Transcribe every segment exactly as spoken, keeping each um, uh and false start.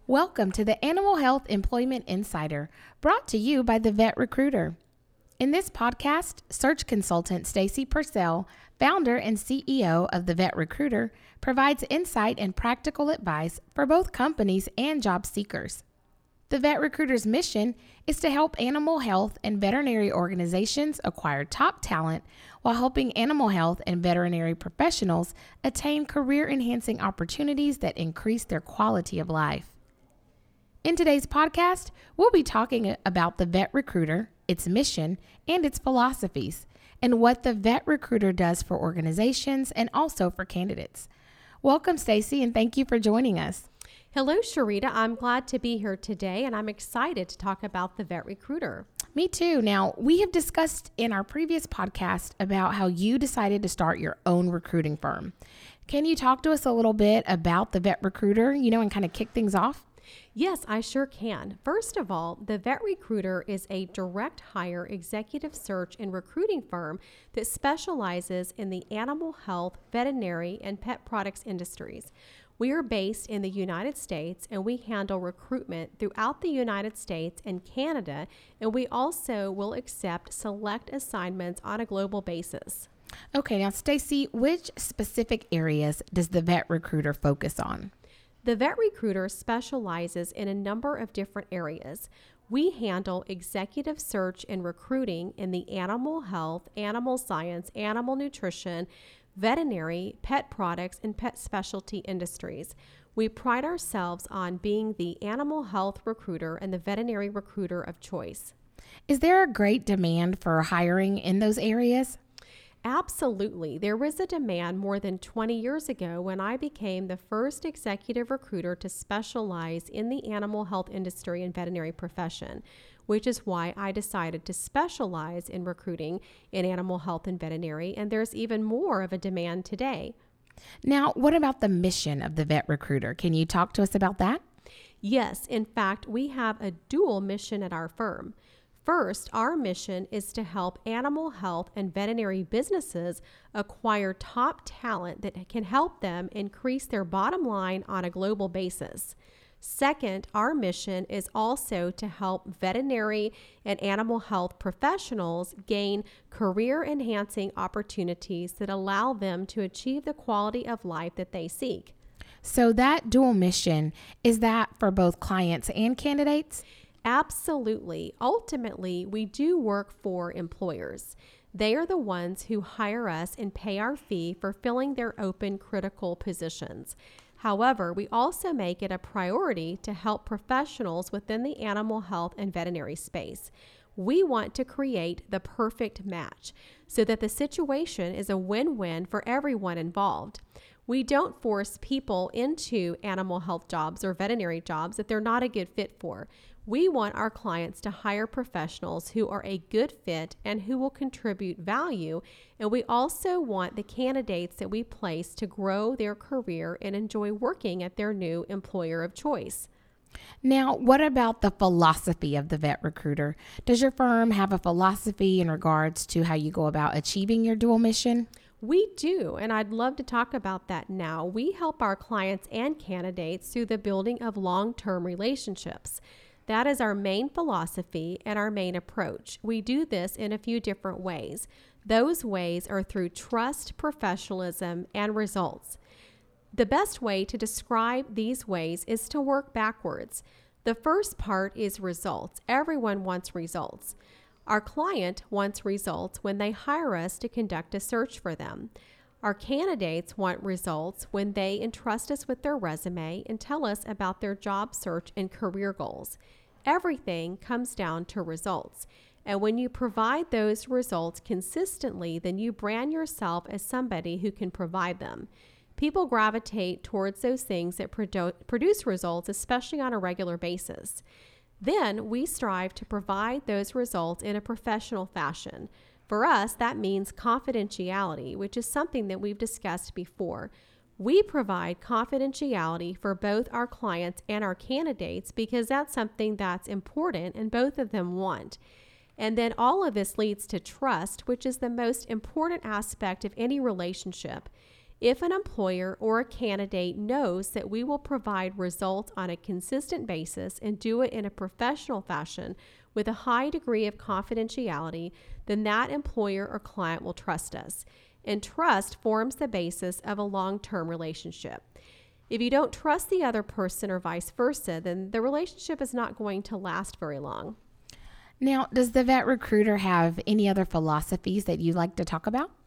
Welcome to the Animal Health Employment Insider, brought to you by the Vet Recruiter. In this podcast, search consultant Stacy Purcell, founder and C E O of the Vet Recruiter, provides insight and practical advice for both companies and job seekers. The Vet Recruiter's mission is to help animal health and veterinary organizations acquire top talent while helping animal health and veterinary professionals attain career-enhancing opportunities that increase their quality of life. In today's podcast, we'll be talking about the Vet Recruiter, its mission, and its philosophies, and what the Vet Recruiter does for organizations and also for candidates. Welcome, Stacy, and thank you for joining us. Hello, Sharita. I'm glad to be here today, and I'm excited to talk about the Vet Recruiter. Me too. Now, we have discussed in our previous podcast about how you decided to start your own recruiting firm. Can you talk to us a little bit about the Vet Recruiter, you know, and kind of kick things off? Yes, I sure can. First of all, the Vet Recruiter is a direct hire executive search and recruiting firm that specializes in the animal health, veterinary, and pet products industries. We are based in the United States, and we handle recruitment throughout the United States and Canada, and we also will accept select assignments on a global basis. Okay, now Stacy, which specific areas does the Vet Recruiter focus on? The Vet Recruiter specializes in a number of different areas. We handle executive search and recruiting in the animal health, animal science, animal nutrition, veterinary, pet products, and pet specialty industries. We pride ourselves on being the animal health recruiter and the veterinary recruiter of choice. Is there a great demand for hiring in those areas? Absolutely. There was a demand more than twenty years ago when I became the first executive recruiter to specialize in the animal health industry and veterinary profession, which is why I decided to specialize in recruiting in animal health and veterinary, and there's even more of a demand today. Now, what about the mission of the Vet Recruiter? Can you talk to us about that? Yes. In fact, we have a dual mission at our firm. First, our mission is to help animal health and veterinary businesses acquire top talent that can help them increase their bottom line on a global basis. Second, our mission is also to help veterinary and animal health professionals gain career-enhancing opportunities that allow them to achieve the quality of life that they seek. So that dual mission, is that for both clients and candidates? Absolutely. Ultimately, we do work for employers. They are the ones who hire us and pay our fee for filling their open critical positions. However, we also make it a priority to help professionals within the animal health and veterinary space. We want to create the perfect match so that the situation is a win-win for everyone involved. We don't force people into animal health jobs or veterinary jobs that they're not a good fit for. We want our clients to hire professionals who are a good fit and who will contribute value. And we also want the candidates that we place to grow their career and enjoy working at their new employer of choice. Now, what about the philosophy of the Vet Recruiter? Does your firm have a philosophy in regards to how you go about achieving your dual mission? We do, and I'd love to talk about that now. We help our clients and candidates through the building of long-term relationships. That is our main philosophy and our main approach. We do this in a few different ways. Those ways are through trust, professionalism, and results. The best way to describe these ways is to work backwards. The first part is results. Everyone wants results. Our client wants results when they hire us to conduct a search for them. Our candidates want results when they entrust us with their resume and tell us about their job search and career goals. Everything comes down to results. And when you provide those results consistently, then you brand yourself as somebody who can provide them. People gravitate towards those things that produ- produce results, especially on a regular basis. Then we strive to provide those results in a professional fashion. For us, that means confidentiality, which is something that we've discussed before. We provide confidentiality for both our clients and our candidates because that's something that's important and both of them want. And then all of this leads to trust, which is the most important aspect of any relationship. If an employer or a candidate knows that we will provide results on a consistent basis and do it in a professional fashion with a high degree of confidentiality, then that employer or client will trust us. And trust forms the basis of a long-term relationship. If you don't trust the other person or vice versa, then the relationship is not going to last very long. Now, does the Vet Recruiter have any other philosophies that you'd like to talk about?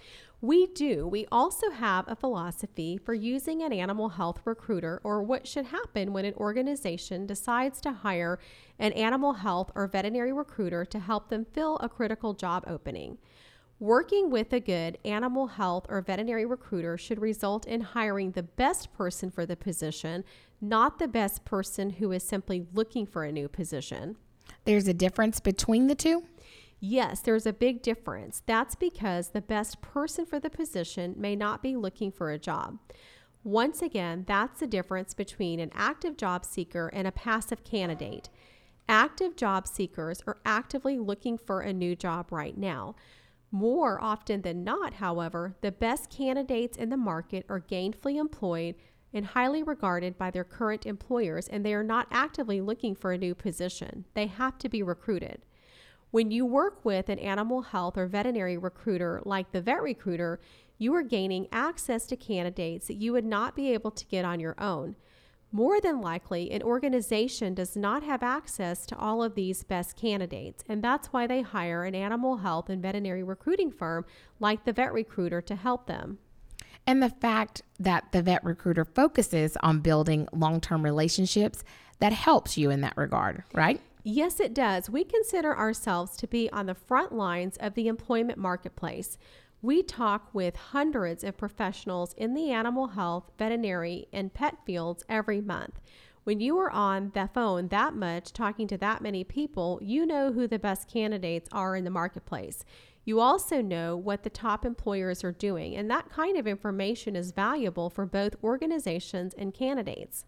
We do. We also have a philosophy for using an animal health recruiter, or what should happen when an organization decides to hire an animal health or veterinary recruiter to help them fill a critical job opening. Working with a good animal health or veterinary recruiter should result in hiring the best person for the position, not the best person who is simply looking for a new position. There's a difference between the two? Yes, there's a big difference. That's because the best person for the position may not be looking for a job. Once again, that's the difference between an active job seeker and a passive candidate. Active job seekers are actively looking for a new job right now. More often than not, however, the best candidates in the market are gainfully employed and highly regarded by their current employers, and they are not actively looking for a new position. They have to be recruited. When you work with an animal health or veterinary recruiter like the Vet Recruiter, you are gaining access to candidates that you would not be able to get on your own. More than likely, an organization does not have access to all of these best candidates, and that's why they hire an animal health and veterinary recruiting firm like the Vet Recruiter to help them. And the fact that the Vet Recruiter focuses on building long-term relationships, that helps you in that regard, right? Yes, it does. We consider ourselves to be on the front lines of the employment marketplace. We talk with hundreds of professionals in the animal health, veterinary, and pet fields every month. When you are on the phone that much, talking to that many people, you know who the best candidates are in the marketplace. You also know what the top employers are doing, and that kind of information is valuable for both organizations and candidates.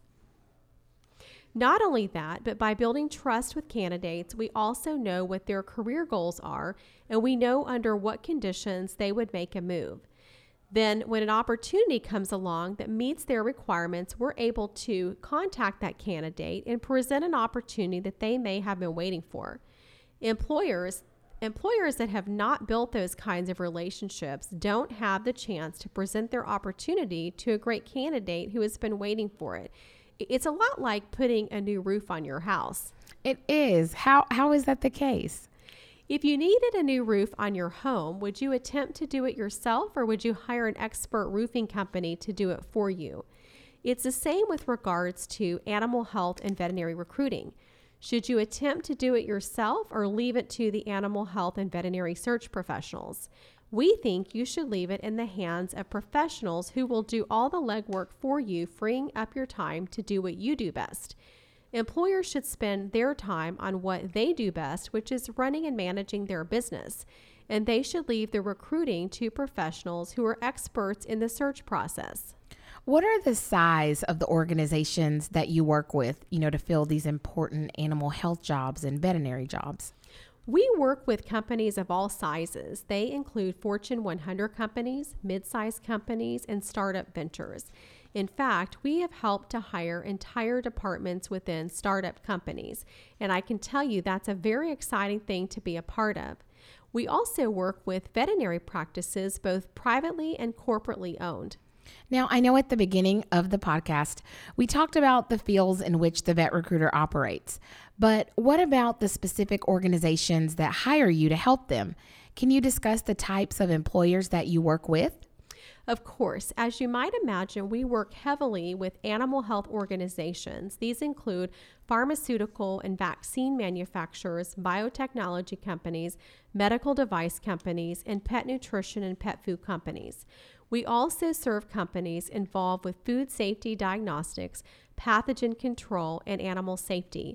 Not only that, but by building trust with candidates, we also know what their career goals are, and we know under what conditions they would make a move. Then when an opportunity comes along that meets their requirements, we're able to contact that candidate and present an opportunity that they may have been waiting for. Employers Employers that have not built those kinds of relationships don't have the chance to present their opportunity to a great candidate who has been waiting for it. It's a lot like putting a new roof on your house. It is. How how is that the case? If you needed a new roof on your home, would you attempt to do it yourself, or would you hire an expert roofing company to do it for you? It's the same with regards to animal health and veterinary recruiting. Should you attempt to do it yourself or leave it to the animal health and veterinary search professionals? We think you should leave it in the hands of professionals who will do all the legwork for you, freeing up your time to do what you do best. Employers should spend their time on what they do best, which is running and managing their business. And they should leave the recruiting to professionals who are experts in the search process. What are the size of the organizations that you work with, you know, to fill these important animal health jobs and veterinary jobs? We work with companies of all sizes. They include Fortune one hundred companies, mid-sized companies, and startup ventures. In fact, we have helped to hire entire departments within startup companies, and I can tell you that's a very exciting thing to be a part of. We also work with veterinary practices, both privately and corporately owned. Now, I know at the beginning of the podcast, we talked about the fields in which the Vet Recruiter operates, but what about the specific organizations that hire you to help them? Can you discuss the types of employers that you work with? Of course, as you might imagine, we work heavily with animal health organizations. These include pharmaceutical and vaccine manufacturers, biotechnology companies, medical device companies, and pet nutrition and pet food companies. We also serve companies involved with food safety diagnostics, pathogen control, and animal safety.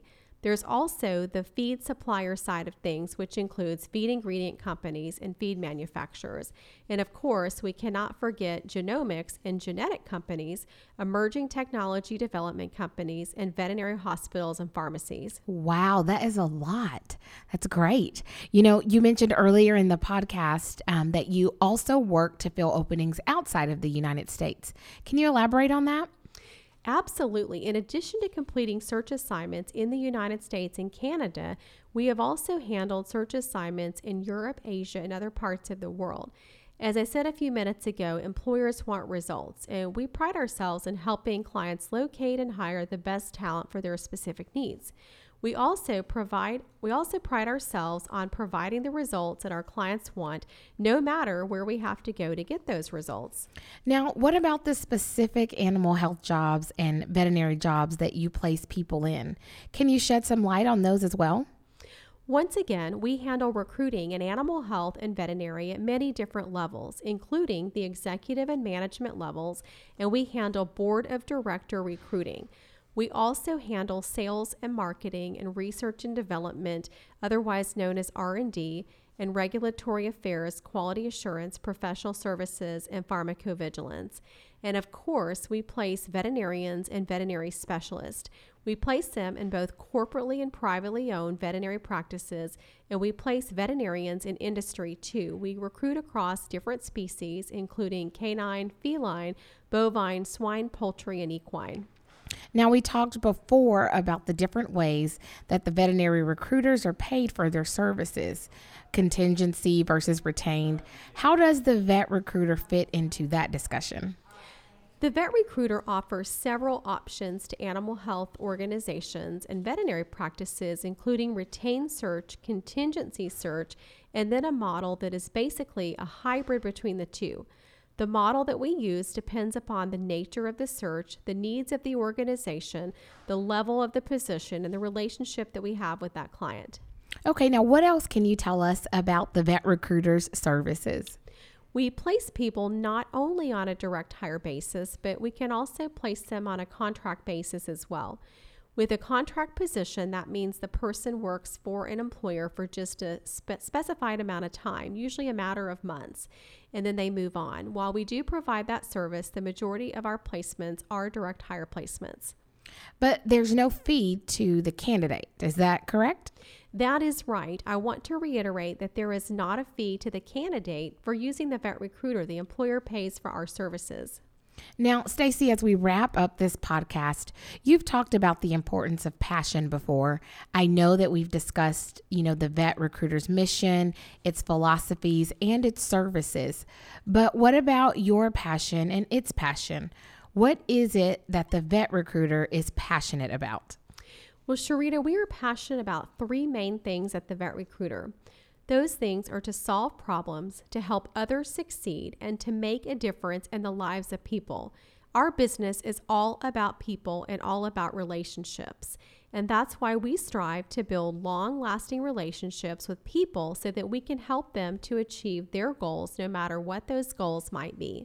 There's also the feed supplier side of things, which includes feed ingredient companies and feed manufacturers. And of course, we cannot forget genomics and genetic companies, emerging technology development companies, and veterinary hospitals and pharmacies. Wow, that is a lot. That's great. You know, you mentioned earlier in the podcast um, that you also work to fill openings outside of the United States. Can you elaborate on that? Absolutely. In addition to completing search assignments in the United States and Canada, we have also handled search assignments in Europe, Asia, and other parts of the world. As I said a few minutes ago, employers want results, and we pride ourselves in helping clients locate and hire the best talent for their specific needs. We also provide we also pride ourselves on providing the results that our clients want, no matter where we have to go to get those results. Now, what about the specific animal health jobs and veterinary jobs that you place people in? Can you shed some light on those as well? Once again, we handle recruiting in animal health and veterinary at many different levels, including the executive and management levels, and we handle board of director recruiting. We also handle sales and marketing and research and development, otherwise known as R and D, and regulatory affairs, quality assurance, professional services, and pharmacovigilance. And of course, we place veterinarians and veterinary specialists. We place them in both corporately and privately owned veterinary practices, and we place veterinarians in industry too. We recruit across different species, including canine, feline, bovine, swine, poultry, and equine. Now, we talked before about the different ways that the veterinary recruiters are paid for their services, contingency versus retained. How does the vet recruiter fit into that discussion? The vet recruiter offers several options to animal health organizations and veterinary practices, including retained search, contingency search, and then a model that is basically a hybrid between the two. The model that we use depends upon the nature of the search, the needs of the organization, the level of the position, and the relationship that we have with that client. Okay, now what else can you tell us about the vet recruiter's services? We place people not only on a direct hire basis, but we can also place them on a contract basis as well. With a contract position, that means the person works for an employer for just a spe- specified amount of time, usually a matter of months, and then they move on. While we do provide that service, the majority of our placements are direct hire placements. But there's no fee to the candidate. Is that correct? That is right. I want to reiterate that there is not a fee to the candidate for using the vet recruiter. The employer pays for our services. Now, Stacy, as we wrap up this podcast, you've talked about the importance of passion before. I know that we've discussed, you know, the vet recruiter's mission, its philosophies, and its services. But what about your passion and its passion? What is it that the vet recruiter is passionate about? Well, Sharita, we are passionate about three main things at the vet recruiter. Those things are to solve problems, to help others succeed, and to make a difference in the lives of people. Our business is all about people and all about relationships. And that's why we strive to build long-lasting relationships with people so that we can help them to achieve their goals, no matter what those goals might be.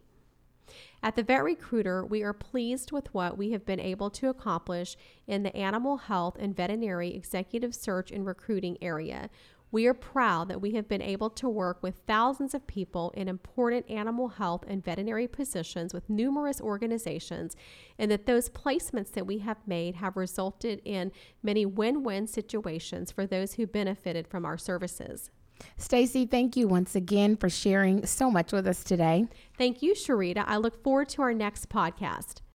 At the Vet Recruiter, we are pleased with what we have been able to accomplish in the animal health and veterinary executive search and recruiting area. We are proud that we have been able to work with thousands of people in important animal health and veterinary positions with numerous organizations, and that those placements that we have made have resulted in many win-win situations for those who benefited from our services. Stacy, thank you once again for sharing so much with us today. Thank you, Sharita. I look forward to our next podcast.